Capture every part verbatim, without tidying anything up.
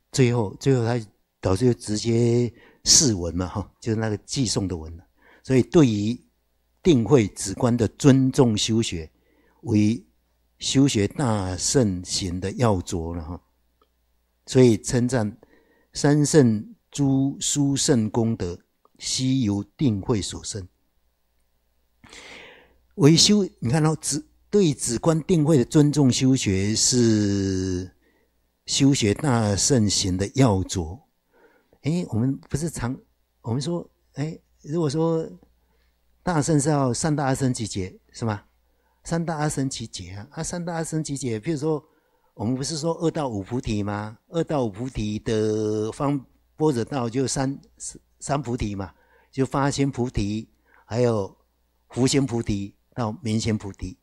最后最后他导师就直接释文嘛，哈，就是那个寄送的文。所以对于定慧止观的尊重修学，为修学大圣行的要着了哈。所以称赞三圣诸殊胜功德，悉由定慧所生。为修，你看到、哦、止对止观定慧的尊重修学，是修学大圣行的要着。诶，我们不是常我们说，诶，如果说大圣是要三大阿僧祇劫是吗？三大阿僧祇劫啊，啊，三大阿僧祇劫，譬如说我们不是说二到五菩提吗？二到五菩提的方般若道就三三菩提嘛，就发心菩提，还有福心菩提到明心菩提。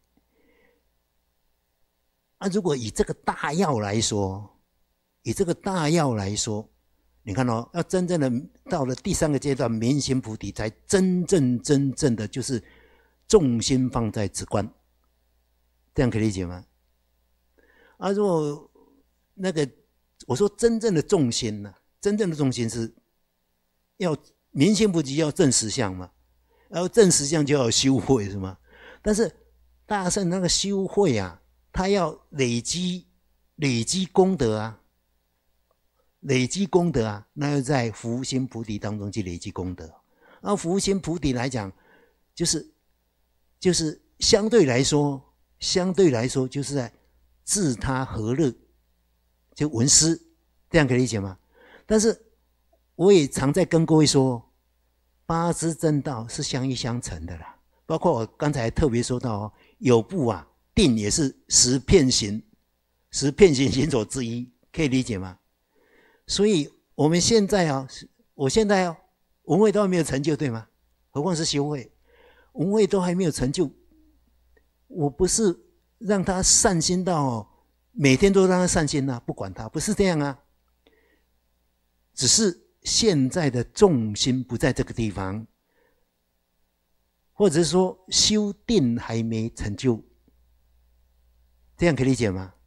啊，如果以这个大要来说，以这个大要来说，你看哦，要真正的到了第三个阶段明心菩提，才真正真正的就是重心放在止观，这样可以理解吗？啊，如果那个我说真正的重心呢、啊，真正的重心是要明心菩提要证实相嘛，要证实相就要修慧是吗？但是大圣那个修慧啊，他要累积累积功德啊。累积功德啊，那要在福心菩提当中去累积功德。而福心菩提来讲，就是就是相对来说，相对来说就是在自他和乐，就闻思，这样可以理解吗？但是我也常在跟各位说，八支真道是相依相成的啦。包括我刚才特别说到哦，有部啊，定也是十遍行，十遍行行所之一，可以理解吗？所以我们现在啊，我现在啊，文慧都还没有成就，对吗？何况是修慧，文慧都还没有成就，我不是让他善心到哦，每天都让他善心啊，不管他，不是这样啊。只是现在的重心不在这个地方，或者是说修定还没成就，这样可以理解吗？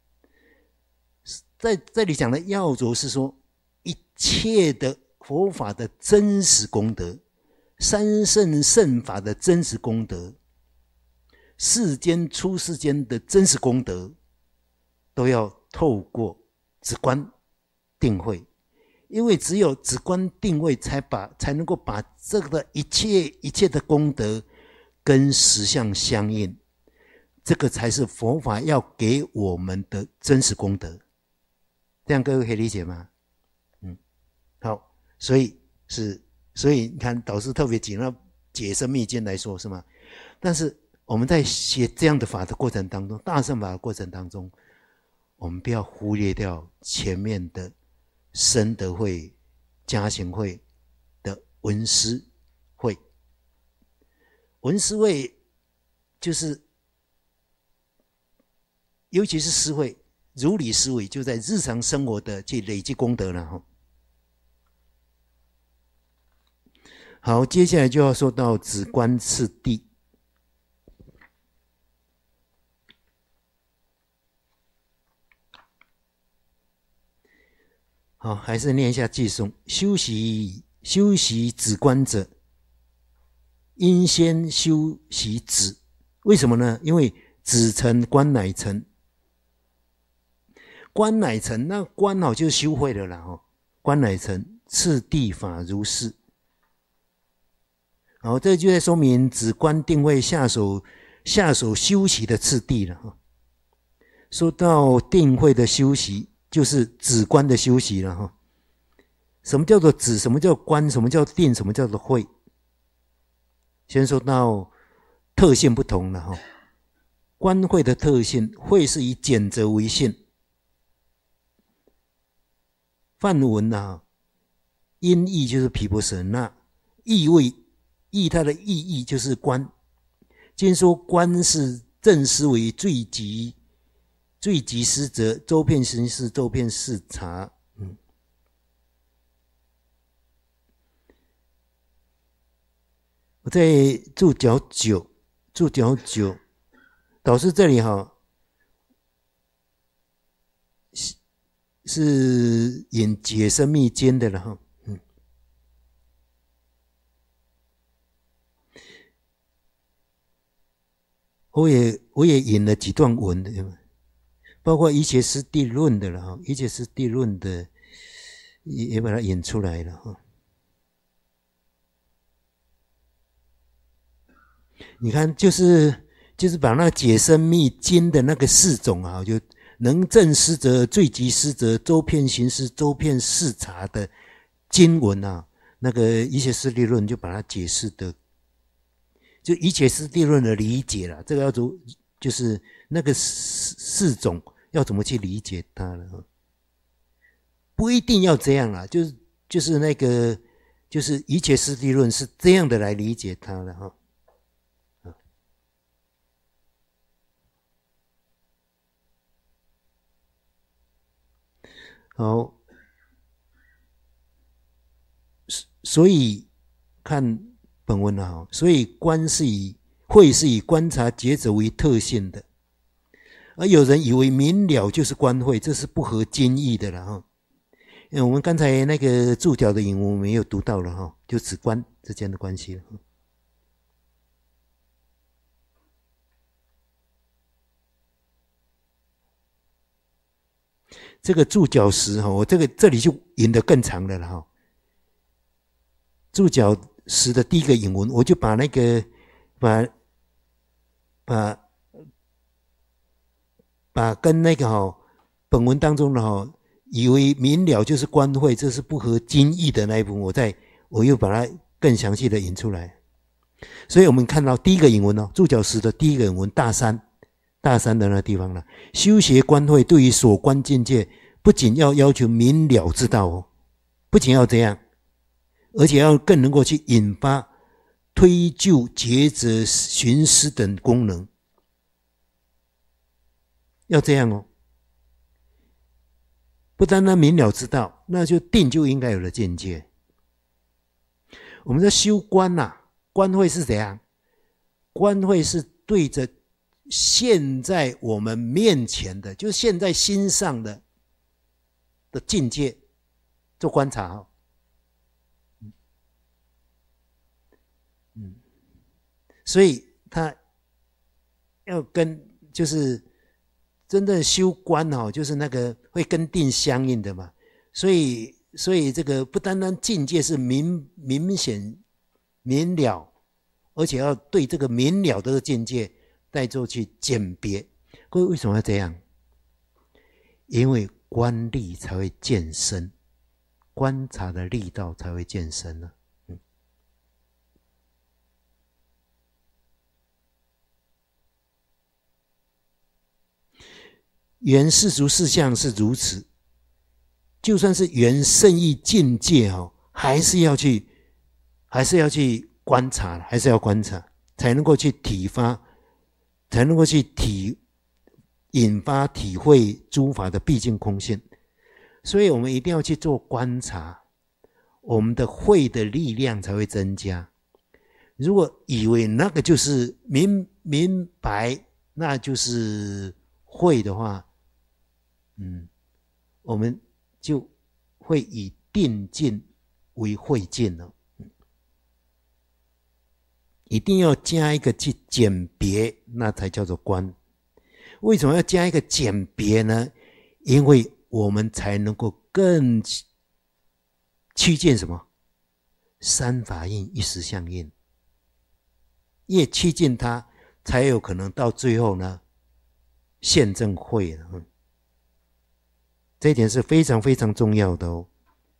在这里讲的要着是说，一切的佛法的真实功德，三圣圣法的真实功德，世间出世间的真实功德，都要透过止观定慧，因为只有止观定慧才把才能够把这个一切一切的功德跟实相相应，这个才是佛法要给我们的真实功德。这样各位可以理解吗？嗯，好，所以是，所以你看导师特别举那解深密经来说是吗？但是我们在写这样的法的过程当中，大乘法的过程当中，我们不要忽略掉前面的深德会、加行会的闻思会。闻思会就是尤其是思会，如理思维，就在日常生活的去累积功德了。好，接下来就要说到止观次第。好，还是念一下偈颂：修习修习止观者，应先修习止。为什么呢？因为止成观乃成。观乃成，那观哦就是修慧了啦哦。观乃成，次第法如是。好，这就在说明止观定慧下手下手修习的次第了哈。说到定慧的修习，就是止观的修习了哈。什么叫做止？什么叫观？什么叫定？什么叫做慧？先说到特性不同了哈。观慧的特性，慧是以简则为性。梵文啊，音译就是毗婆舍那，意味意它的意义就是观。今说观是正思维最极最极思则，周遍行识，周遍视察。嗯，我在注脚九，注脚九，导师这里哈。是是引解深密经的了哈。嗯，我也我也引了几段文的，包括《一切师地论》的了哈，《一切师地论》的也也把它引出来了哈。你看，就是就是把那个解深密经的那个四种啊，就能正师则、最极师则、周遍行师、周遍视察的经文啊，那个《一切师地论》就把它解释的，就《一切师地论》的理解啦，这个要怎就是那个四四种要怎么去理解它了？不一定要这样啦，就是就是那个就是《一切师地论》是这样的来理解它的哈。好，所以看本文啊，所以观是以慧是以观察觉者为特性的，而有人以为明了就是观慧，这是不合经义的了哈。因为我们刚才那个注脚的引文我们也有读到了哈，就指观之间的关系了。这个注脚时哈，我这个这里就引得更长了了哈。注脚时的第一个引文，我就把那个把把把跟那个哈本文当中的哈，以为明了就是观慧，这是不合经义的那一部分，我再我又把它更详细的引出来。所以我们看到第一个引文哦，注脚时的第一个引文大三。大三的那个地方了，修学观慧对于所观境界，不仅要要求明了之道哦，不仅要这样，而且要更能够去引发推究、抉择、寻思等功能，要这样哦。不单单明了之道，那就定就应该有了见解。我们在修观呐、啊，观慧是怎样？观慧是对着现在我们面前的，就是现在心上的的境界做观察哦。嗯，所以他要跟就是真正修观哦，就是那个会跟定相应的嘛。所以所以这个不单单境界是明明显明了，而且要对这个明了的境界再做去鉴别。各位为什么要这样？因为观力才会渐深，观察的力道才会渐深呢、啊嗯。原世俗事项是如此，就算是原圣义境界哦，还是要去，还是要去观察，还是要观察，才能够去体发。才能够去体引发体会诸法的毕竟空性，所以我们一定要去做观察，我们的慧的力量才会增加。如果以为那个就是明明白，那就是慧的话，嗯，我们就会以定境为慧境了。一定要加一个去鉴别，那才叫做观。为什么要加一个鉴别呢？因为我们才能够更趋近什么？三法印一实相应。越趋近它，才有可能到最后呢，现证慧了。嗯，这一点是非常非常重要的哦。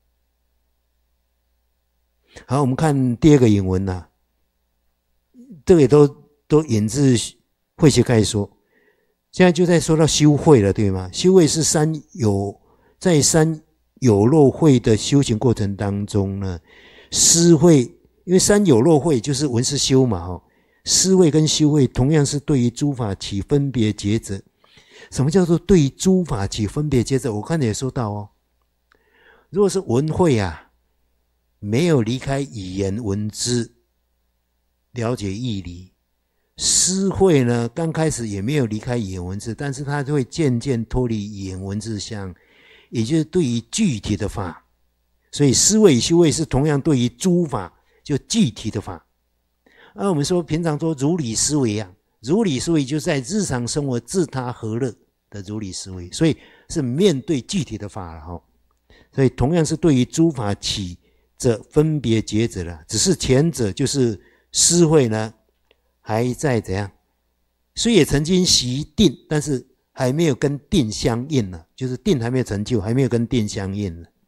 好，我们看第二个引文啊。这个也都都引自慧学概说，现在就在说到修慧了，对吗？修慧是三有在三有漏慧的修行过程当中呢，思慧，因为三有漏慧就是闻思修嘛，哈，思慧跟修慧同样是对于诸法起分别抉择。什么叫做对于诸法起分别抉择？我刚才也说到哦，如果是闻慧啊，没有离开语言文字。了解义理，思慧呢，刚开始也没有离开语言文字，但是它会渐渐脱离语言文字相， 也就是对于具体的法。所以思维与修慧是同样对于诸法就具体的法。而我们说平常说如理思维啊，如理思维就是在日常生活自他和乐的如理思维，所以是面对具体的法了哈。所以同样是对于诸法起着分别抉择了，只是前者就是思慧呢还在怎样，虽也曾经习定，但是还没有跟定相应呢，就是定还没有成就，还没有跟定相应呢。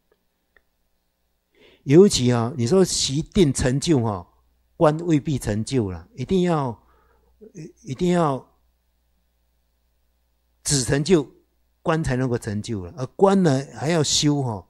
尤其啊，你说习定成就哈，观未必成就了，一定要一定要只成就观才能够成就了，而观呢还要修哈，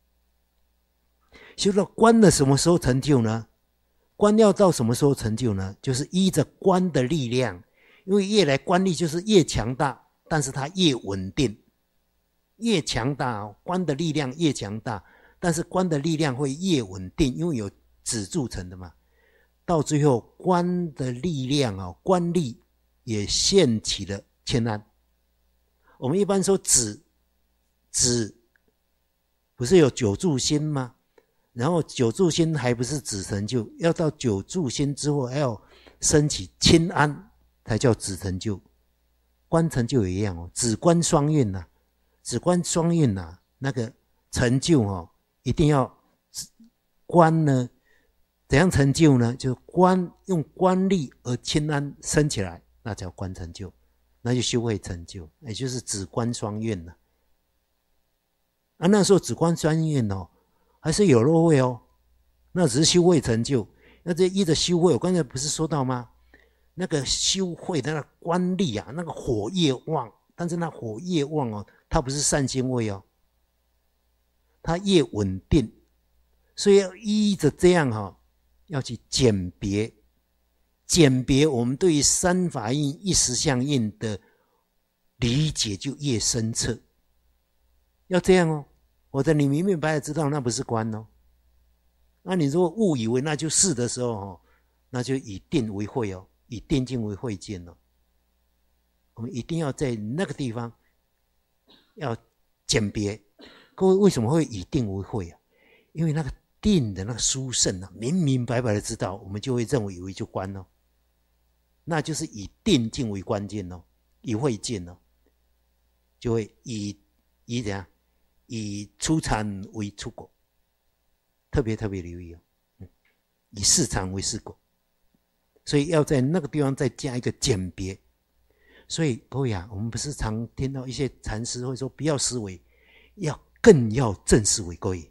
修到观了什么时候成就呢？观要到什么时候成就呢？就是依着观的力量，因为越来观力就是越强大，但是它越稳定，越强大观的力量越强大。但是观的力量会越稳定，因为有止住成的嘛。到最后观的力量啊，观力也现起了谦安。我们一般说止，止不是有九住心吗？然后九住心还不是止成就，要到九住心之后还要升起谦安才叫止成就。观成就也一样哦，止观双运呐、啊，止观双运呐、啊，那个成就哦。一定要观呢，怎样成就呢？就是观用观力而谦安升起来，那叫观成就，那就修慧成就，也就是止观双运了。啊，那时候止观双运哦，还是有漏慧哦，那只是修慧成就。那这依着修慧，我刚才不是说到吗？那个修慧的那个观力啊，那个火越旺，但是那火越旺哦，它不是善心慧哦。它越稳定，所以要依着这样哈、哦，要去鉴别，鉴别我们对于三法印、一实相印的理解就越深彻。要这样哦，我的你明明白白知道那不是观哦。那你如果误以为那就是的时候哦，那就以定为慧哦，以定境为慧见哦。我们一定要在那个地方要鉴别。各位为什么会以定为慧啊？因为那个定的那个殊胜啊，明明白白的知道，我们就会认为以为就观哦，那就是以定境为关键哦，以慧见哦，就会以以怎样，以出产为出果，特别特别留意哦，嗯，以市场为市果，所以要在那个地方再加一个鉴别。所以各位啊，我们不是常听到一些禅师会说不要思维，要更要正思维，各位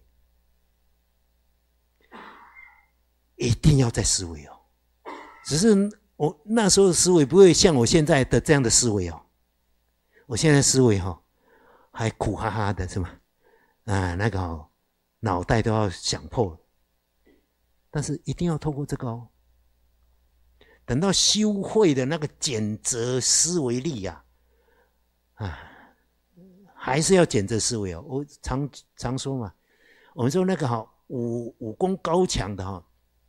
一定要在思维哦。只是我那时候的思维不会像我现在的这样的思维哦。我现在思维哈、哦，还苦哈哈的是吗？啊，那个哦，脑袋都要想破。但是一定要透过这个哦。等到修慧的那个检责思维力呀、啊，啊。还是要检测思维哦，我常常说嘛，我们说那个哈武武功高强的哈，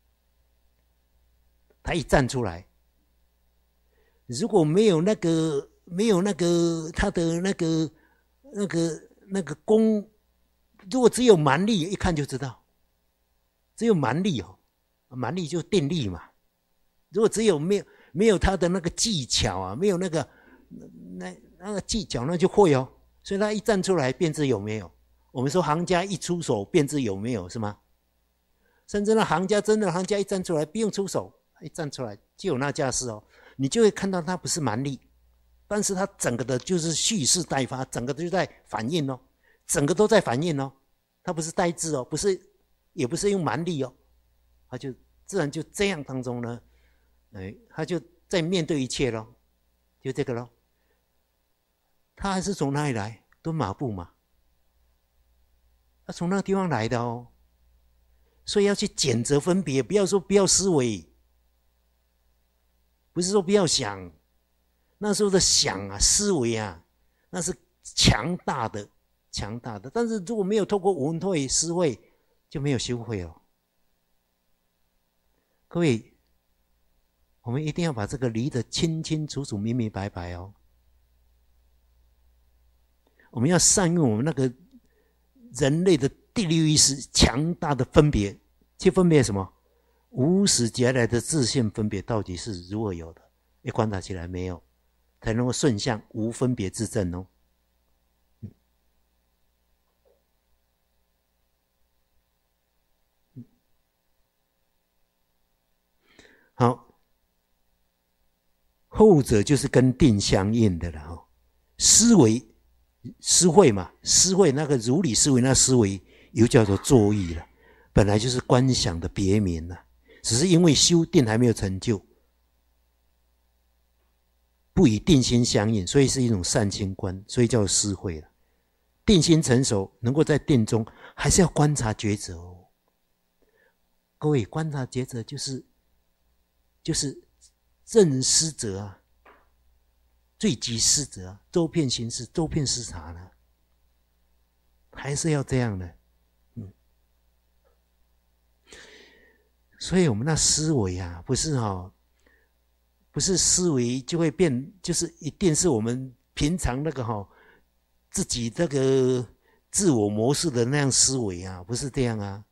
他一站出来，如果没有那个没有那个他的那个那个那个功，如果只有蛮力，一看就知道，只有蛮力哦，蛮力就定力嘛。如果只有没有没有他的那个技巧啊，没有那个那那个技巧，那就会哦。所以他一站出来，便知有没有。我们说行家一出手，便知有没有，是吗？甚至那行家真的行家一站出来，不用出手，一站出来就有那架势哦。你就会看到他不是蛮力，但是他整个的就是蓄势待发，整个就在反应哦，整个都在反应哦。他不是呆滞哦，不是，也不是用蛮力哦，他就自然就这样当中呢，哎，他就在面对一切咯，就这个咯。他还是从哪里来？蹲马步嘛，他从那个地方来的哦。所以要去检责分别，不要说不要思维，不是说不要想，那时候的想啊、思维啊，那是强大的、强大的。但是如果没有透过文慧、思慧，就没有修慧哦。各位，我们一定要把这个理得清清楚楚、明明白白哦。我们要善用我们那个人类的第六意识强大的分别，去分别什么？无始劫来的自性分别到底是如何有的？一观察起来没有，才能够顺向无分别自证哦。好，后者就是跟定相应的了哈。思维、思慧嘛，思慧那个如理思维，那思维又叫做作意了，本来就是观想的别名了，只是因为修定还没有成就，不与定心相应，所以是一种善心观，所以叫思慧了。定心成熟，能够在定中，还是要观察抉择哦。各位，观察抉择就是就是正思则啊，最极思则啊，周遍行事，周遍思察呢，还是要这样的。嗯，所以我们那思维啊，不是哈、哦，不是思维就会变，就是一定是我们平常那个哈、哦，自己这个自我模式的那样思维啊，不是这样啊。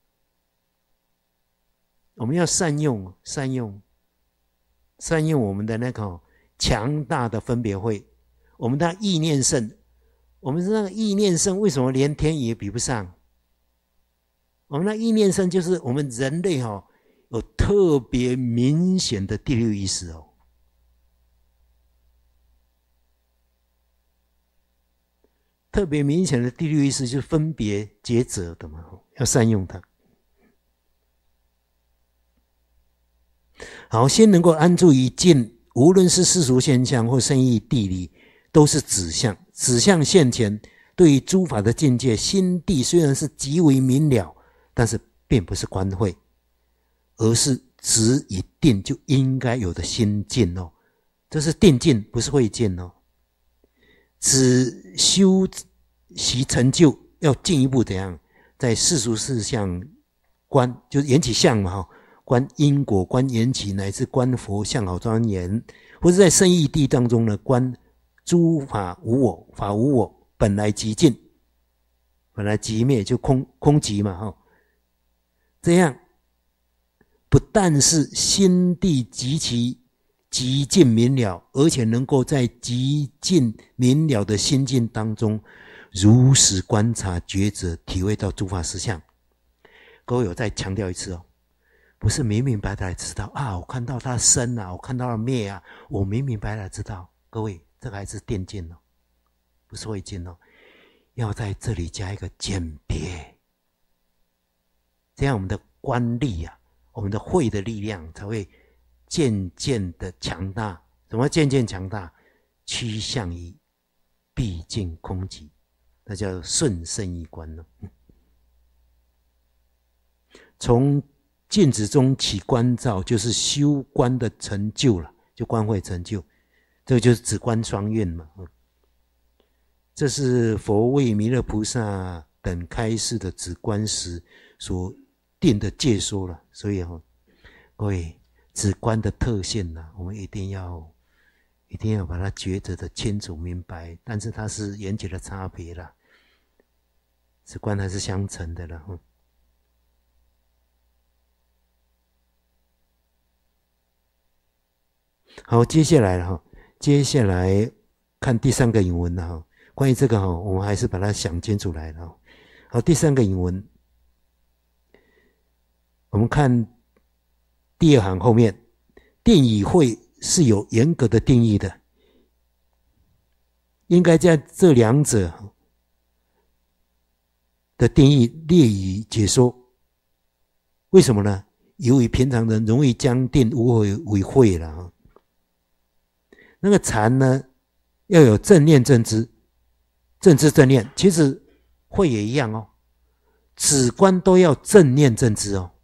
我们要善用，善用。善用我们的那个强大的分别慧，我们的意念胜，我们那个意念胜，为什么连天也比不上？我们的意念胜就是我们人类哈、哦、有特别明显的第六意识哦，特别明显的第六意识就是分别抉择的嘛，要善用它。好，先能够安住于静，无论是世俗现象或深义地理，都是指向。指向现前，对于诸法的境界，心地虽然是极为明了，但是并不是观慧，而是止与定就应该有的心境哦。这是定境，不是慧境哦。只修习成就，要进一步怎样？在世俗事项观，就是缘起相嘛哈。观因果，观缘起，乃至观佛相好庄严，或者在圣义谛当中呢，观诸法无我，法无我，本来即尽，本来即灭，就空空寂嘛哈。这样不但是心地极其极尽明了，而且能够在极尽明了的心境当中，如实观察抉择，体会到诸法实相。各位，我再强调一次哦。不是明明白白知道啊，我看到它生啊，我看到了灭啊，我明明白白知道。各位，这个还是定境哦，不是慧境哦。要在这里加一个鉴别，这样我们的观力啊，我们的慧的力量才会渐渐的强大。什么渐渐强大？趋向于毕竟空寂，那叫顺胜一观了。从静止中起观照，就是修观的成就了，就观慧成就，这个就是止观双运嘛。这是佛为弥勒菩萨等开示的止观时所定的戒说了。所以哦，各位止观的特性呢、啊，我们一定要一定要把它抉择的清楚明白。但是它是缘起的差别啦，止观还是相成的了。好，接下来了哈，接下来看第三个引文了哈。关于这个哈，我们还是把它想清楚来了。好，第三个引文，我们看第二行后面，定与慧是有严格的定义的，应该在这两者的定义列于解说。为什么呢？由于平常人容易将定无为为慧了哈。那个禅呢，要有正念正知，正知正念，其实慧也一样哦，止观都要正念正知哦。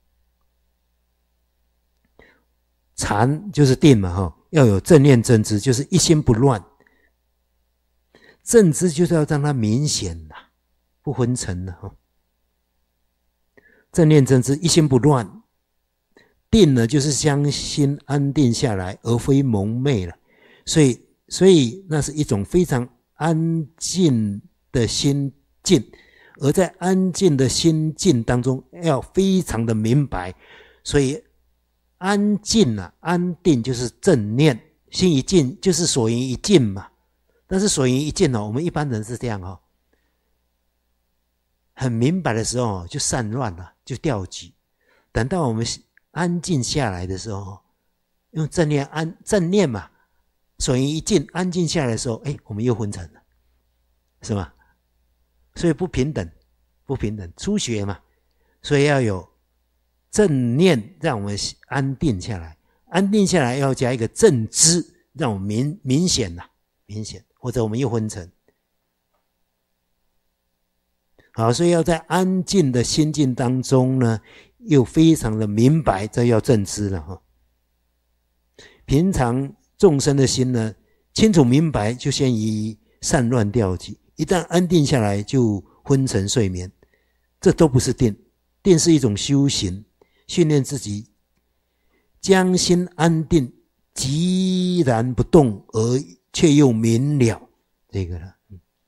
禅就是定嘛哈，要有正念正知，就是一心不乱。正知就是要让它明显啦，不昏沉了哈。正念正知，一心不乱。定呢，就是将心安定下来，而非蒙昧了。所以，所以那是一种非常安静的心境， 而在安静的心境当中要非常的明白，所以安静啊，安定就是正念，心一静就是所云一静嘛。但是所云一静哦，我们一般人是这样哦，很明白的时候就散乱了，就掉级。等到我们安静下来的时候，用正念安正念嘛，所云一静，安静下来的时候，哎，我们又昏沉了，是吗？所以不平等，不平等，初学嘛，所以要有正念，让我们安定下来。安定下来要加一个正知，让我们明明显呐、啊，明显，或者我们又昏沉。好，所以要在安静的心境当中呢，又非常的明白，这要正知了哈。平常众生的心呢，清楚明白，就先于散乱掉级；一旦安定下来，就昏沉睡眠。这都不是定，定是一种修行，训练自己将心安定，寂然不动，而却又明了这个了。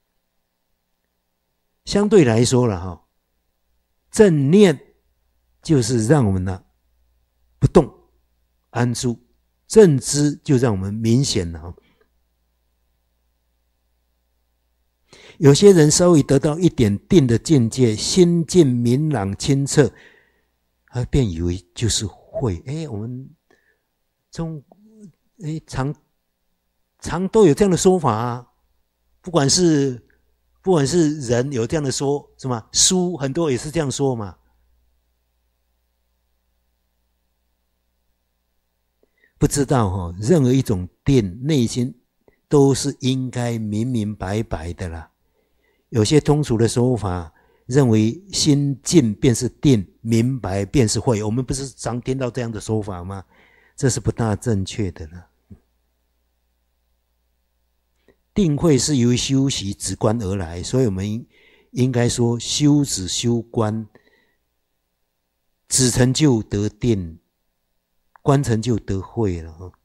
相对来说了哈，正念就是让我们呢不动安住，正知就让我们明显了哈。有些人稍微得到一点定的境界，心境明朗清澈，他便以为就是会。哎，我们中哎常常都有这样的说法啊，不管是不管是人有这样的说，是吗？书很多也是这样说嘛。不知道哦，任何一种定，内心都是应该明明白白的啦。有些通俗的说法，认为心静便是定，明白便是慧。我们不是常听到这样的说法吗？这是不大正确的了。定慧是由修习止观而来，所以我们应该说修止修观，止成就得定，观成就得慧了哈。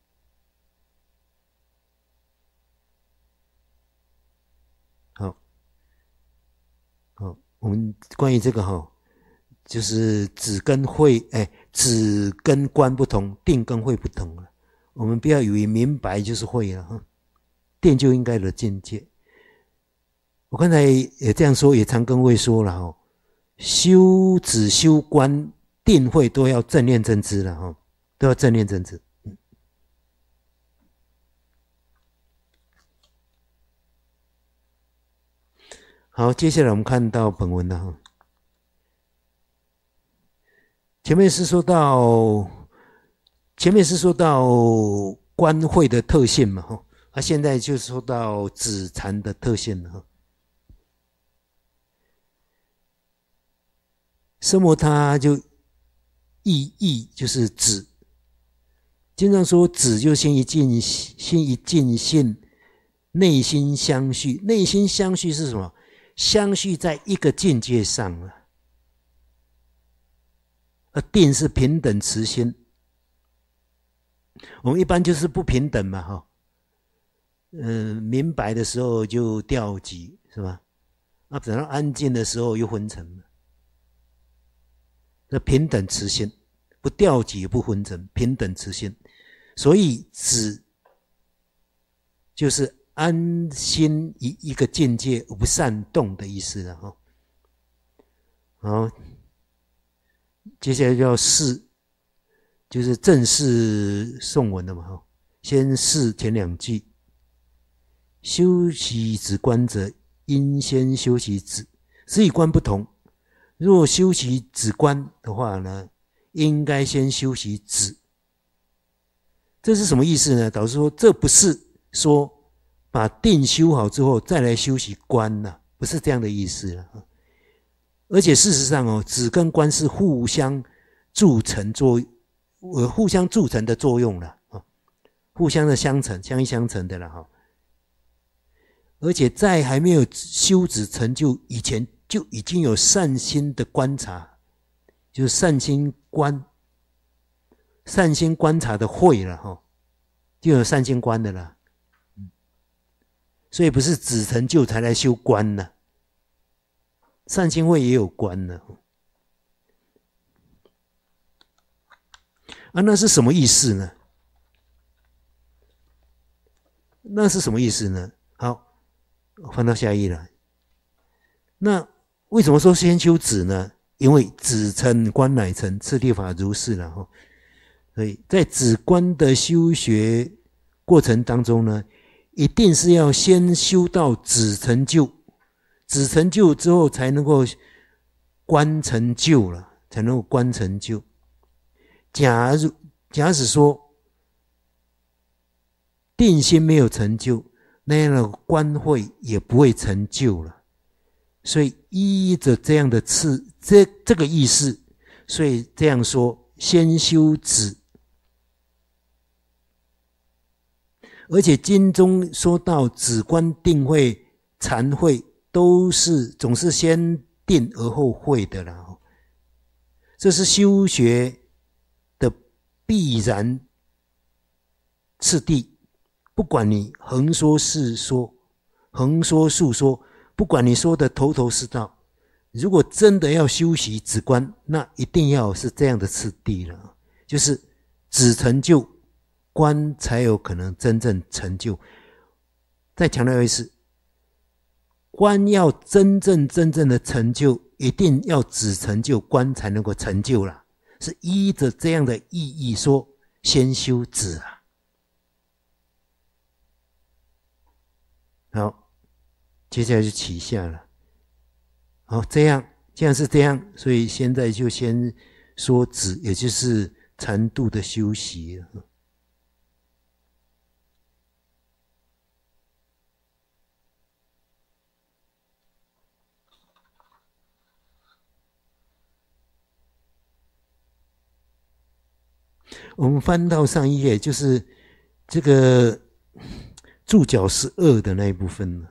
好，好，我们关于这个哈，就是止跟慧，哎，止跟观不同，定跟慧不同了。我们不要以为明白就是慧了哈。定就应该的境界。我刚才也这样说，也常跟各位说了哦，修止修观定慧都要正念正知了哈，都要正念正知。嗯、好，接下来我们看到本文了哈。前面是说到，前面是说到观慧的特性嘛哈。啊，现在就说到止禅的特性了哈。奢摩他就意义就是止，经常说止就心一静，心一静性，内心相续。内心相续是什么？相续在一个境界上了。而定是平等持心，我们一般就是不平等嘛哈。嗯、呃，明白的时候就掉级，是吧？那等到安静的时候又昏沉了。这平等持心，不掉级也不昏沉，平等持心。所以止就是安心一一个境界，不擅动的意思了哈。好，接下来就要释，就是正式诵文了嘛哈。先释前两句。修习止观者，应先修习止。止与观不同。若修习止观的话呢，应该先修习止。这是什么意思呢？导师说，这不是说把定修好之后再来修习观啊，不是这样的意思了。而且事实上哦，止跟观是互相助成作，呃，互相助成的作用了啊，互相的相成，相依相成的了哈。而且在还没有修止成就以前，就已经有善心的观察，就是善心观，善心观察的慧了哈，就有善心观的了。所以不是止成就才来修观呢。 善心会也有观呢。啊，那是什么意思呢？那是什么意思呢？好，翻到下一页来。那为什么说先修止呢？因为止成观乃成，次第法如是了哈。所以在止观的修学过程当中呢，一定是要先修到止成就，止成就之后才能够观成就了，才能够观成就。假如假使说定心没有成就，那样的观慧也不会成就了。所以依着这样的次这这个意思，所以这样说，先修止。而且经中说到止观定慧禅慧都是总是先定而后慧的啦，这是修学的必然次第。不管你横说竖说，横说竖说，不管你说的头头是道，如果真的要修习止观，那一定要是这样的次第了，就是止成就观才有可能真正成就。再强调一次，观要真正真正的成就，一定要止成就观才能够成就啦，是依着这样的意义说先修止啊。好，接下来就起下了。好，这样既然是这样，所以现在就先说止，也就是禅度的修习了。我们翻到上一页，就是这个注脚十二的那一部分。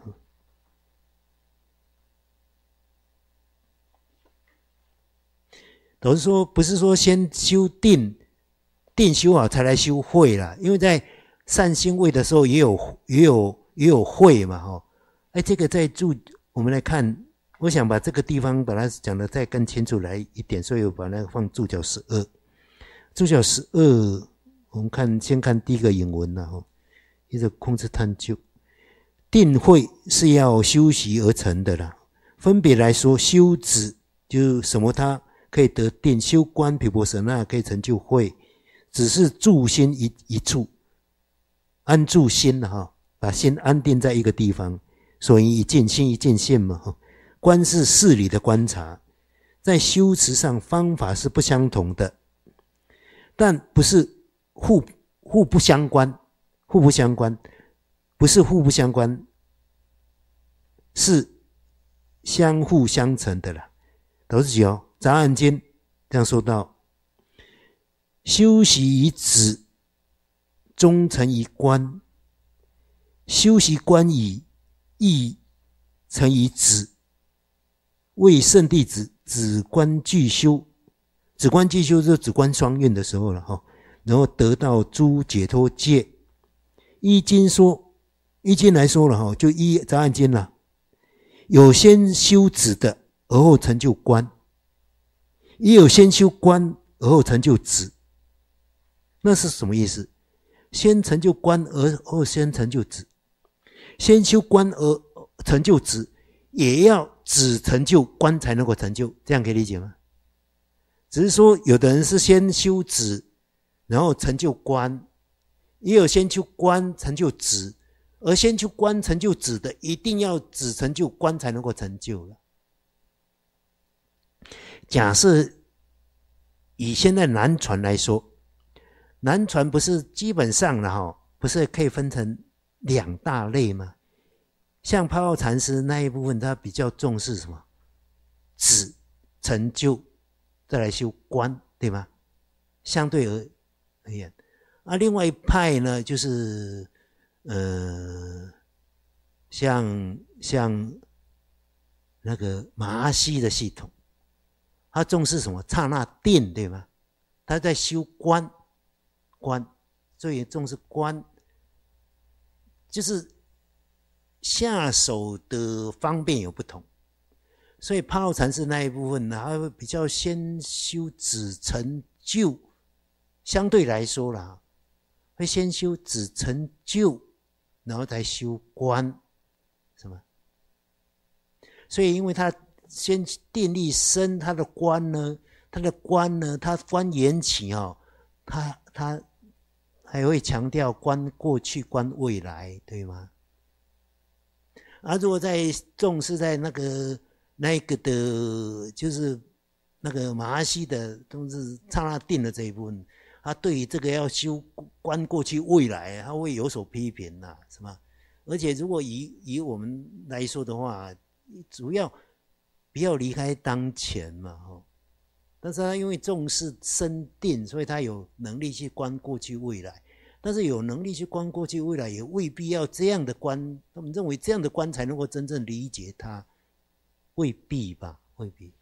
都是说，不是说先修定，定修好才来修慧啦。因为在善心位的时候，也有也有也有慧嘛，哈。哎，这个在注，我们来看，我想把这个地方把它讲的再更清楚来一点，所以我把那个放注脚十二。注脚十二，我们看先看第一个引文啦，哈，一个控制探究，定慧是要修习而成的啦。分别来说，修止就是什么它可以得定，修观毗婆舍那可以成就慧，只是住心一一处，安住心哈，把心安定在一个地方，所以一见心一见性嘛哈。观是事理的观察，在修持上方法是不相同的。但不是互互不相关，互不相关，不是互不相关，是相互相成的啦。都是有杂案经这样说到：修习以止，终成于观；修习观以意成于止。为圣弟子止观俱修。止观俱修就是止观双运的时候了哈，然后得到诸解脱戒。依经说，依经来说了哈，就依杂案经了，有先修止的，而后成就观；也有先修观而后成就止。那是什么意思？先成就观而后先成就止，先修观而成就止，也要止成就观才能够成就，这样可以理解吗？只是说有的人是先修止然后成就观，也有先修观成就止，而先修观成就止的一定要止成就观才能够成就了。假设以现在南传来说，南传不是基本上了哈，不是可以分成两大类吗？像帕灏禅师那一部分，他比较重视什么？止成就再来修观，对吗？相对而而言，啊，另外一派呢，就是呃，像像那个马哈西的系统，他重视什么？刹那定，对吗？他在修观，观，所以重视观，就是下手的方便有不同。 所以帕灶禅师那一部分呢，他会比较先修止成就，相对来说啦，会先修止成就，然后再修观，是吗？所以因为他先定力深，他的观呢，他的观呢，他观缘起哦，他他还会强调观过去、观未来，对吗？而、啊、如果在重视在那个那个的，就是那个马哈西的都是刹那定的这一部分，他对于这个要修观过去未来，他会有所批评呐、啊，是吗？而且如果以以我们来说的话，主要不要离开当前嘛，吼。但是他因为重视深定，所以他有能力去观过去未来。但是有能力去观过去未来，也未必要这样的观。他们认为这样的观才能够真正理解它，未必吧？未必。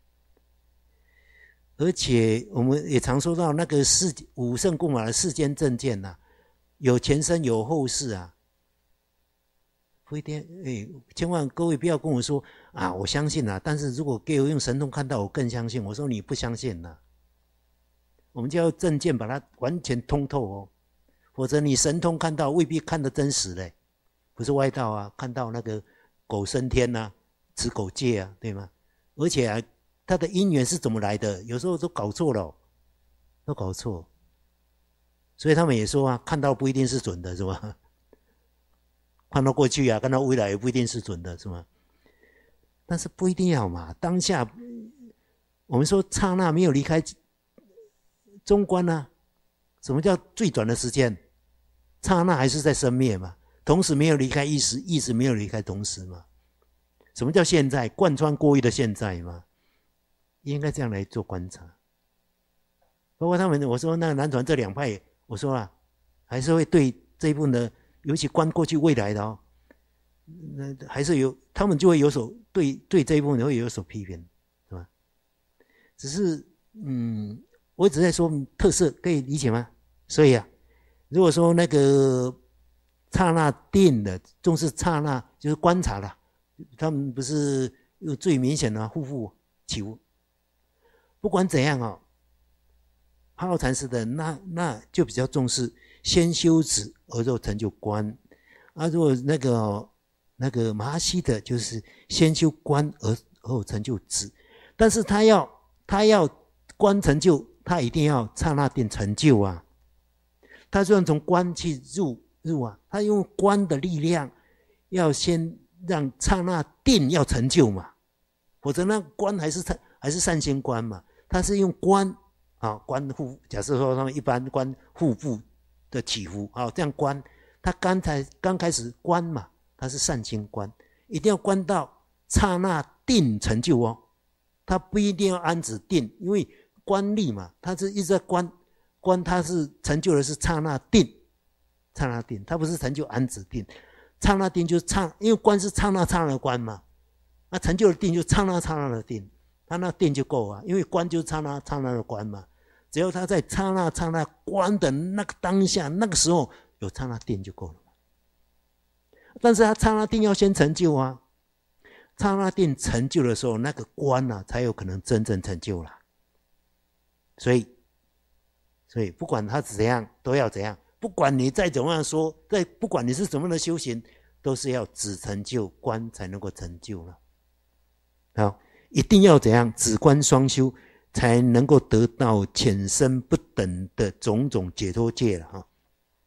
而且我们也常说到那个世五圣供马的世间正见呐、啊，有前生有后世啊。不一定，哎，千万各位不要跟我说啊，我相信啊，但是如果给我用神通看到，我更相信。我说你不相信呐、啊，我们就要正见把它完全通透哦。否则你神通看到未必看得真实嘞，不是外道啊，看到那个狗升天啊，持狗戒啊，对吗？而且啊，他的因缘是怎么来的？有时候都搞错了、哦，都搞错。所以他们也说啊，看到不一定是准的，是吧？看到过去啊，看到未来也不一定是准的，是吗？但是不一定要嘛，当下我们说刹那没有离开中观啊，什么叫最短的时间？刹那还是在生灭嘛，同时没有离开意识，意识没有离开同时嘛。什么叫现在？贯穿过去的现在嘛，应该这样来做观察。包括他们，我说那个南传这两派，我说啊，还是会对这一部分的，尤其观过去未来的哦，那还是有，他们就会有所对对这一部分会有所批评，是吧？只是嗯，我只在说特色，可以理解吗？所以啊。如果说那个刹那定的重视刹那，就是观察了，他们不是有最明显的护复起悟。不管怎样哦，帕灶禅师的那那就比较重视先修止而后成就观，啊，如果那个、哦、那个马哈西的就是先修观而后成就止，但是他要他要观成就，他一定要刹那定成就啊。他虽然从观去入入啊，他用观的力量，要先让刹那定要成就嘛，否则那观还是还是善心观嘛。他是用观啊观护，假设说他们一般观腹部的起伏啊，这样观，他刚才刚开始观嘛，他是善心观，一定要观到刹那定成就哦。他不一定要安止定，因为观力嘛，他是一直在观。观它是成就的是刹那定，刹那定，它不是成就安止定。刹那定就是刹，因为观是刹那刹那的观嘛，那成就的定就刹那刹那的定，它那定就够啊，因为观就是刹那刹那的观嘛。只要他在刹那刹那观的那个当下，那个时候有刹那定就够了。但是他刹那定要先成就啊，刹那定成就的时候，那个观啊才有可能真正成就了。所以。所以不管他怎样，都要怎样。不管你再怎么样说，再不管你是怎么样的修行，都是要止成就观才能够成就了。好，一定要怎样？止观双修，才能够得到浅深不等的种种解脱界了哈。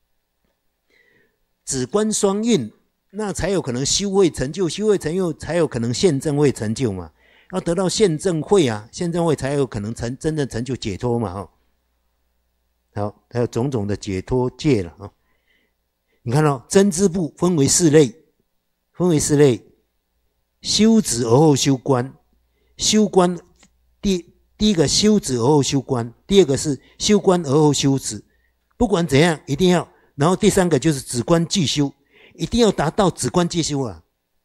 止观双运，那才有可能修慧成就，修慧成就才有可能现证慧成就嘛。要得到现证慧啊，现证慧才有可能成真正成就解脱嘛哈。好，还有种种的解脱界了啊！你看到、哦、真知部分为四类，分为四类：修止而后修观，修观第第一个修止而后修观，第二个是修观而后修止。不管怎样，一定要。然后第三个就是止观俱修，一定要达到止观俱修啊！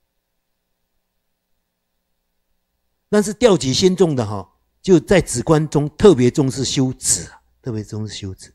但是调起心重的哈、哦，就在止观中特别重视修止啊。特别重视修止，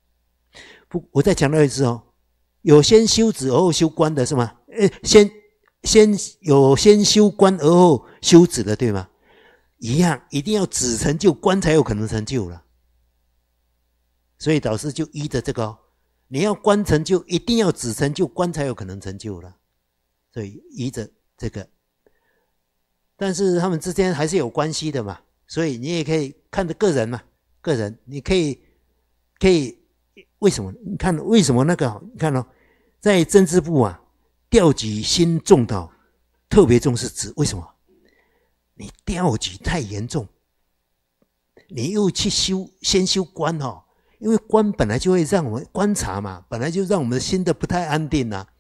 不，我再强调一次哦，有先修止而后修观的是吗？呃，先先有先修观而后修止的，对吗？一样，一定要止成就，观才有可能成就了。所以导师就依着这个、哦，你要观成就，一定要止成就，观才有可能成就了。所以依着这个，但是他们之间还是有关系的嘛。所以你也可以看着个人嘛，个人你可以可以为什么？你看为什么那个？你看哦，在政治部啊，调举心重的、哦、特别重视止，为什么？你调举太严重，你又去修先修观哦，因为观本来就会让我们观察嘛，本来就让我们心的不太安定啊，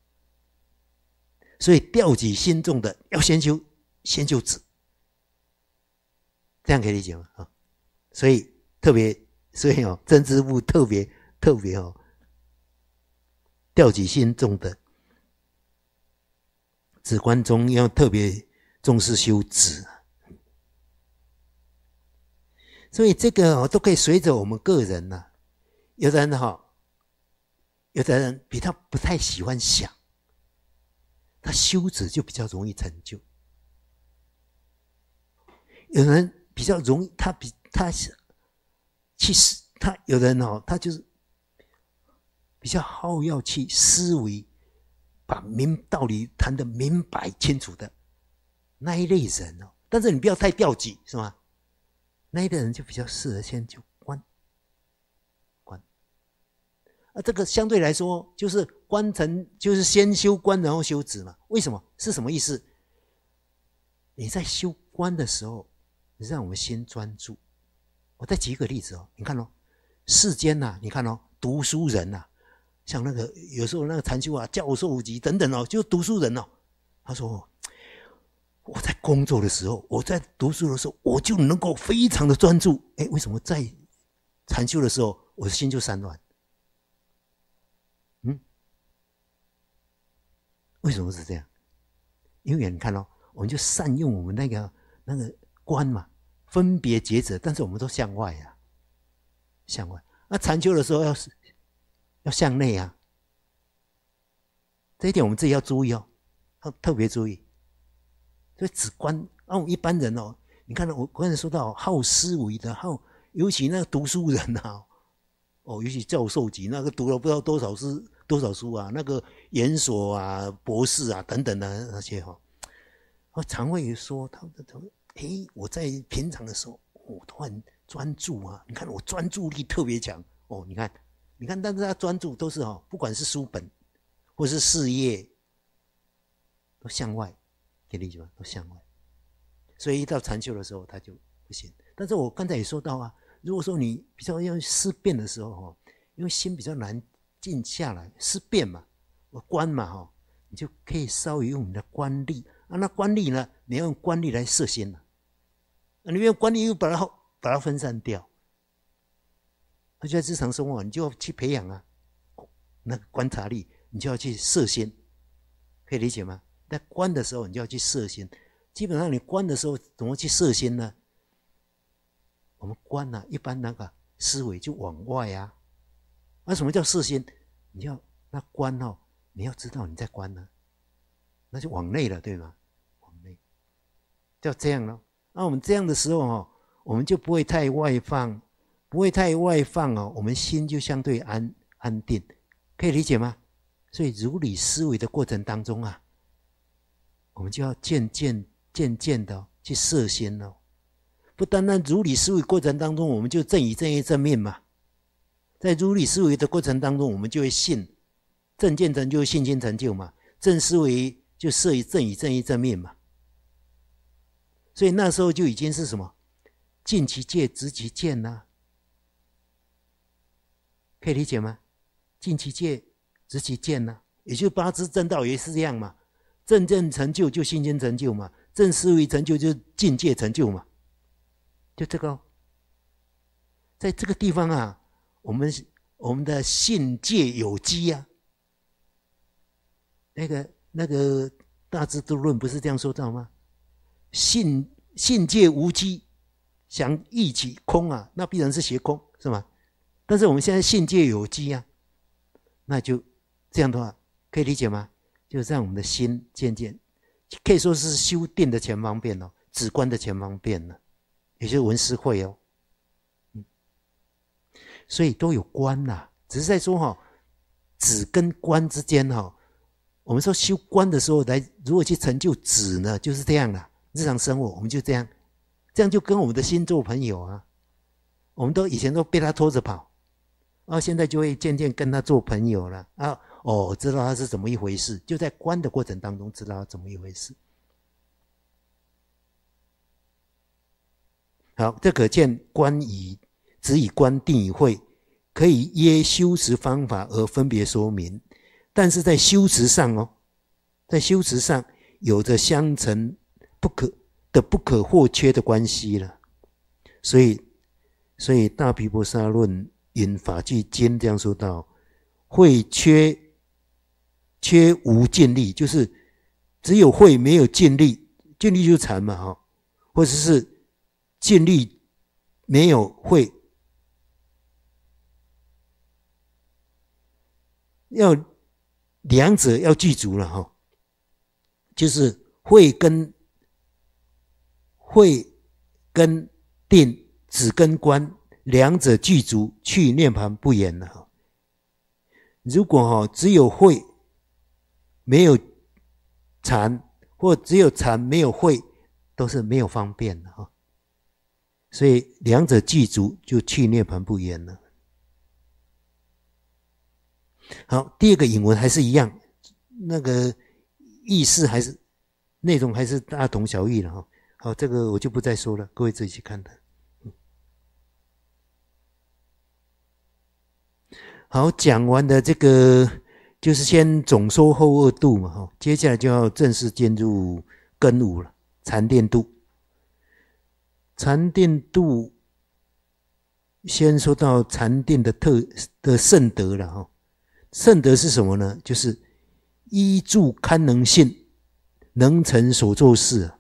所以调举心重的要先修先修止，这样可以理解吗？啊，所以特别，所以哦，政治部特别特别哦，调举心重的止观中要特别重视修止，所以这个、哦、都可以随着我们个人呐、啊。有的人哈、哦，有的人比较不太喜欢想，他修止就比较容易成就。有人比较容易，他比他去他有人哦，他就是比较好要去思维，把明道理谈得明白清楚的那一类人哦。但是你不要太调举，是吗？那一类人就比较适合先就观观。啊，这个相对来说就是观成，就是先修观然后修止嘛。为什么？是什么意思？你在修观的时候，让我们先专注。我再举一个例子哦，你看哦，世间呐、啊，你看哦，读书人呐、啊，像那个有时候那个禅修啊、教授级等等哦，就读书人哦，他说我在工作的时候，我在读书的时候，我就能够非常的专注。哎，为什么在禅修的时候，我的心就散乱？嗯，为什么是这样？因为你看哦，我们就善用我们那个那个观嘛，分别抉择，但是我们都向外啊，向外。那禅修的时候要要向内啊，这一点我们自己要注意哦，要特别注意。所以只观，那、啊、我们一般人哦，你看我刚才说到好思维的，好，尤其那个读书人啊，哦，尤其教授级那个读了不知道多少书多少书啊，那个研所啊、博士啊等等的那些哈、哦，我常会说他他诶，我在平常的时候，我都很专注啊，你看我专注力特别强哦，你看，你看，但是他专注都是哦，不管是书本或是事业，都向外。可以理解吗？都向外，所以一到禅修的时候，他就不行。但是我刚才也说到啊，如果说你比较要思辨的时候哈，因为心比较难静下来，思辨嘛，我观嘛哈，你就可以稍微用你的观力啊。那观力呢，你要用观力来摄心了、啊，你用观力又把它把它分散掉。而且在日常生活，你就要去培养啊，那个观察力，你就要去摄心，可以理解吗？在观的时候，你就要去摄心。基本上你观的时候，怎么去摄心呢？我们观啊，一般那个思维就往外啊。那、啊、什么叫摄心？你要那观哦，你要知道你在观呢、啊，那就往内了，对吗？往内，就这样咯。那、啊、我们这样的时候哦，我们就不会太外放，不会太外放哦，我们心就相对安安定，可以理解吗？所以如理思维的过程当中啊。我们就要渐渐渐渐的去摄心哦，不单单如理思维过程当中，我们就正以正业正面嘛。在如理思维的过程当中，我们就会信正见成就，信心成就嘛。正思维就摄以正以正业正面嘛。所以那时候就已经是什么？尽其戒，执其见呐、啊，可以理解吗？尽其戒，执其见呐、啊，也就八支正道也是这样嘛。正见成就就信心成就嘛，正思维成就就境界成就嘛，就这个、哦。在这个地方啊，我们我们的信戒有机啊，那个那个大智度论不是这样说到吗？信信戒无机，想一起空啊，那必然是邪空，是吗？但是我们现在信戒有机啊，那就这样的话，可以理解吗？ 就让我们的心渐渐，可以说是修电的前方便哦，止观的前方便呢，也就是文思慧哦。嗯，所以都有观呐、啊，只是在说哈、哦，止跟观之间哈、哦，我们说修观的时候来，如果去成就止呢，就是这样啦。日常生活我们就这样，这样就跟我们的心做朋友啊。我们都以前都被他拖着跑，啊，现在就会渐渐跟他做朋友了啊。哦，知道他是怎么一回事，就在观的过程当中知道他怎么一回事。好，这可见观以只以观定以慧，可以耶修持方法而分别说明，但是在修持上哦，在修持上有着相承不可的不可或缺的关系了。所以，所以大毗婆沙论引法句经这样说道：慧缺缺无尽力，就是只有慧没有尽力，尽力就禅嘛哈，或者是尽力没有慧，要两者要具足了哈，就是慧跟慧跟定止跟观两者具足，去涅槃不言了哈。如果哈只有慧没有禅，或只有禅没有慧，都是没有方便的哈。所以两者具足，就去涅槃不言了。好，第二个引文还是一样，那个意思还是内容还是大同小异了哈。好，这个我就不再说了，各位自己去看的。好，讲完的这个就是先总说后二度嘛哈，接下来就要正式进入根五了，禅定度。禅定度先说到禅定的特的圣德了哈。圣德是什么呢？就是依住堪能性，能成所作事啊。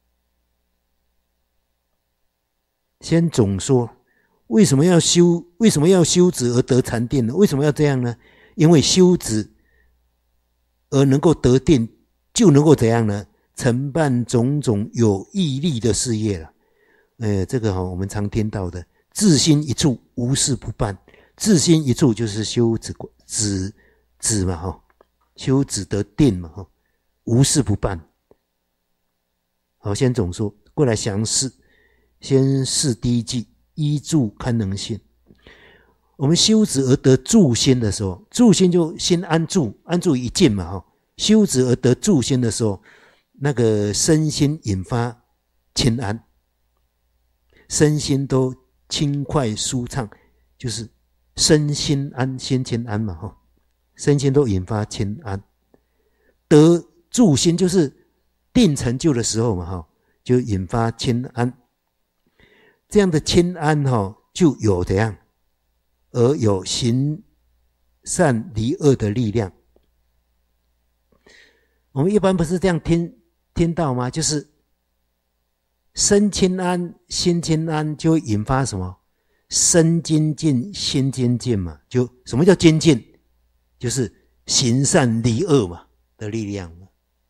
先总说，为什么要修？为什么要修止而得禅定呢？为什么要这样呢？因为修止而能够得定，就能够怎样呢？承办种种有毅力的事业了。呃，这个哈、哦，我们常听到的，自心一处，无事不办。自心一处就是修止止止嘛哈，修止得定嘛哈，无事不办。好，先总说，过来详释。先试第一句，依住堪能性。我们修止而得住心的时候，住心就心安住，安住一境嘛哈。修止而得住心的时候，那个身心引发清安，身心都轻快舒畅，就是身心安，心清安嘛哈。身心都引发清安，得住心就是定成就的时候嘛哈，就引发清安。这样的清安哈，就有怎样，而有行善离恶的力量。我们一般不是这样听听到吗？就是身清安，心清安，就会引发什么？身精进，心精进嘛。就什么叫精进？就是行善离恶嘛的力量嘛。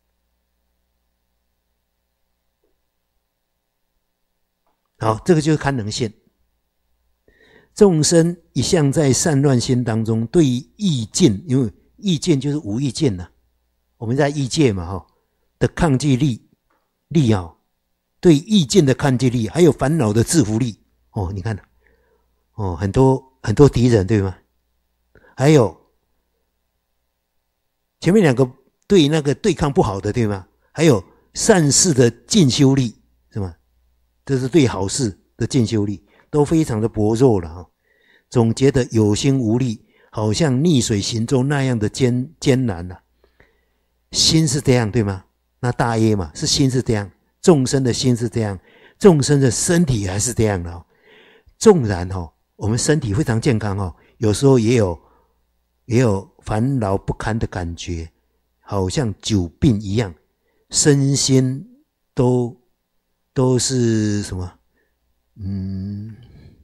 好，这个就是堪能性。众生一向在善乱心当中，对于意境，因为意境就是无意境呐、啊，我们在意界嘛哈的抗拒力力啊，对意境的抗拒力，还有烦恼的制服力哦，你看哦，很多很多敌人对吗？还有前面两个对那个对抗不好的对吗？还有善事的进修力是吗？这是对好事的进修力都非常的薄弱了哈，总觉得有心无力，好像逆水行舟那样的艰艰难了、啊。心是这样对吗？那大业嘛，是心是这样，众生的心是这样，众生的身体还是这样的、哦。纵然哦，我们身体非常健康哦，有时候也有也有烦恼不堪的感觉，好像久病一样，身心都都是什么？嗯，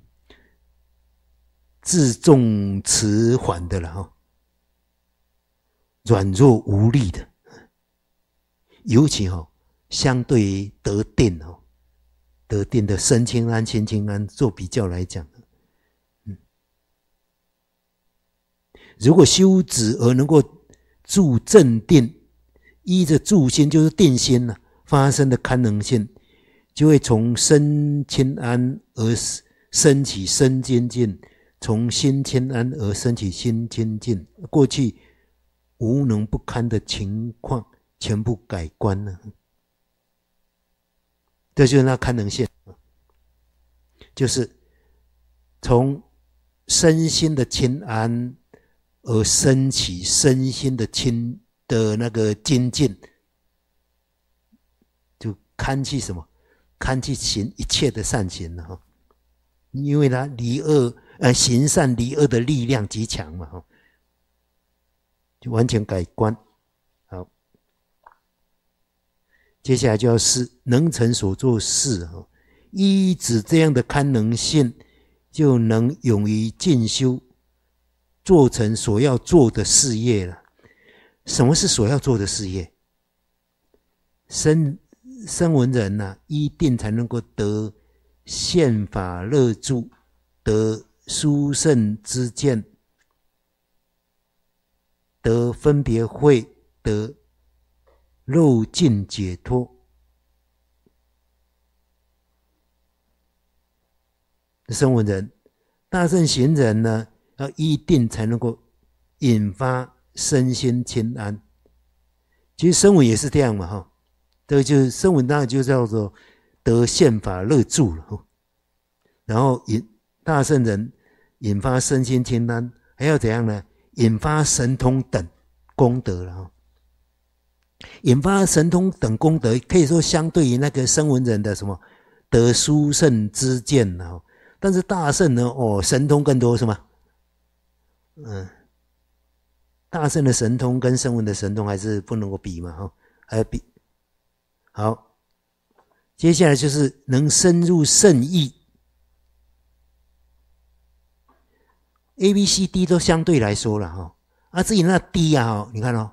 自重迟缓的了哈、哦，软弱无力的尤其哦，相对于得定哦，得定的身轻安、心轻安做比较来讲，嗯，如果修止而能够助正定，依着助心就是定心了、啊、发生的堪能性，就会从身轻安而升起身精进，从心轻安而升起心清净，过去无能不堪的情况全部改观了。这就是那堪能性，就是从身心的轻安而升起身心的清的那个精进，就堪去什么？堪去行一切的善行了哈。因为他离恶呃行善离恶的力量极强嘛哈，就完全改观。好，接下来就要是能成所做事哈，依止这样的堪能性，就能勇于进修，做成所要做的事业了。什么是所要做的事业？声声闻人呐、啊，一定才能够得宪法乐住，得殊胜之见，得分别慧，得漏尽解脱。声闻人、大乘行人呢，要一定才能够引发身心清安。其实声闻也是这样嘛，哈，这个就是声闻，当然就叫做得宪法乐住了。然后引大乘人引发身心清安，还要怎样呢？引发神通等功德了。引发神通等功德，可以说相对于那个声闻人的什么得殊胜之见了。但是大乘呢，哦，神通更多是吗？嗯，大乘的神通跟声闻的神通还是不能够比嘛，哈，还要比。好，接下来就是能深入圣意。A B C D 都相对来说了哈，啊，至于那 D 啊，你看哦，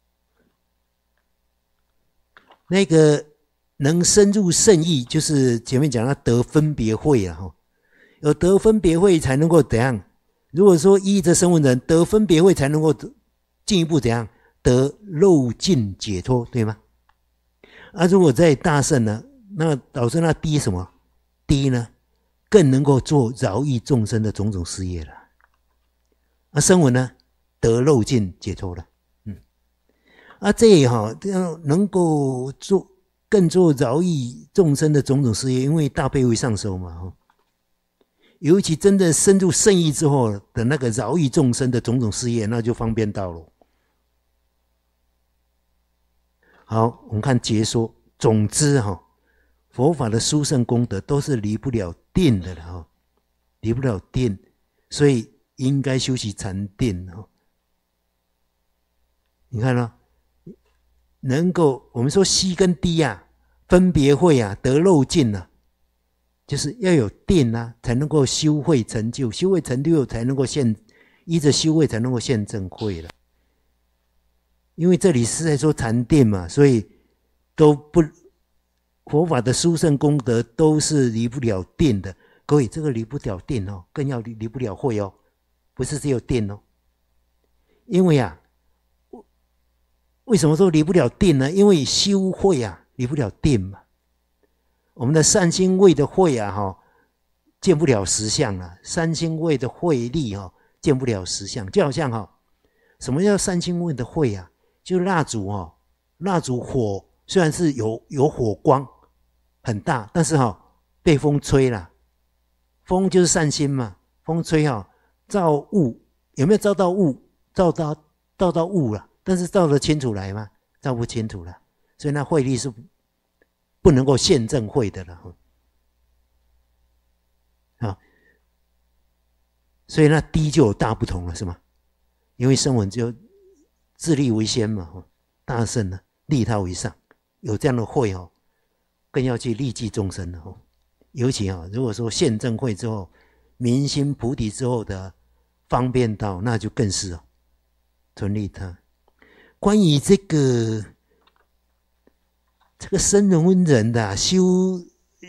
那个能深入圣意，就是前面讲到得分别慧啊，哈，有得分别慧才能够怎样？如果说依着声闻人得分别慧，才能够进一步怎样得漏尽解脱，对吗？啊，如果在大乘呢，那导致那 D 什么 D 呢，更能够做饶益众生的种种事业了。啊，声闻呢，得漏尽解脱了，嗯，啊，这也哈，这样能够做更做饶益众生的种种事业，因为大悲为上首嘛，哈，尤其真的深入圣意之后的那个饶益众生的种种事业，那就方便到了。好，我们看解说，总之哈，佛法的殊胜功德都是离不了定的了哈，离不了定，所以应该修习禅定哈。你看呢、哦，能够我们说西跟低啊，分别慧啊，得漏尽啊，就是要有定啊，才能够修慧成就，修慧成就才能够现，依着修慧才能够现正慧了。因为这里是在说禅定嘛，所以都不佛法的殊胜功德都是离不了定的。各位，这个离不了定哦，更要离离不了慧哦，不是只有定哦。因为啊，为什么说离不了定呢？因为修慧啊，离不了定嘛。我们的善心位的慧啊，哈，见不了实相啊。善心位的慧力哈，见不了实相。就好像哈，什么叫善心位的慧啊？就蜡烛哦，蜡烛火虽然是有有火光很大，但是哈、哦、被风吹了，风就是善心嘛，风吹哈、哦、照雾，有没有照到雾？照到照到雾了，但是照得清楚来吗？照不清楚了，所以那慧力是不能够现证慧的了啊，所以那低就有大不同了，是吗？因为声闻就自立为先嘛，大乘呢利他为上，有这样的慧哦，更要去利济众生了哦。尤其啊，如果说现证慧之后，明心菩提之后的方便道，那就更是哦，纯利他。关于这个这个生人分人的、啊、修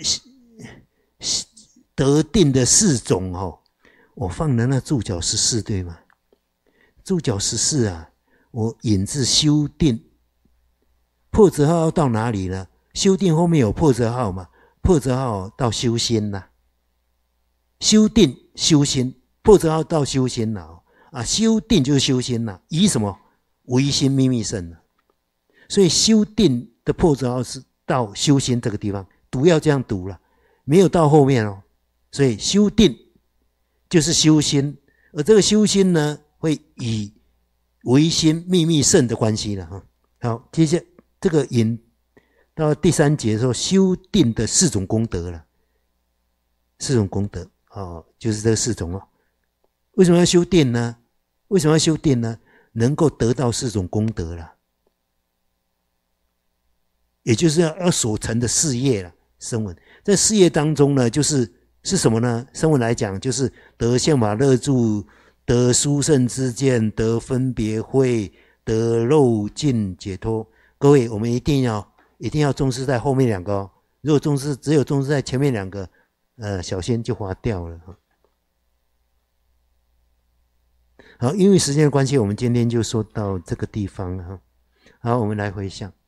得定的四种哦，我放了那注脚十四对吗？注脚十四啊，我引自修定。破折号要到哪里呢？修定后面有破折号嘛？破折号到修心啦，修定修心，破折号到修心啦。啊，修定就是修心啦，以什么？唯心秘密胜啦。所以修定的破折号是到修心这个地方，读要这样读了，没有到后面哦。所以修定就是修心，而这个修心呢，会以唯心秘密胜的关系了哈。好，接下来这个引到第三节说修定的四种功德了，四种功德哦，就是这四种哦。为什么要修定呢？为什么要修定呢？能够得到四种功德了，也就是要要所成的事业了。声闻在事业当中呢，就是是什么呢？声闻来讲，就是得相法乐住，得殊胜之见，得分别慧，得漏尽解脱。各位，我们一定要一定要重视在后面两个哦。如果重视只有重视在前面两个，呃，小心就划掉了。好，因为时间的关系，我们今天就说到这个地方哈。好，我们来回向。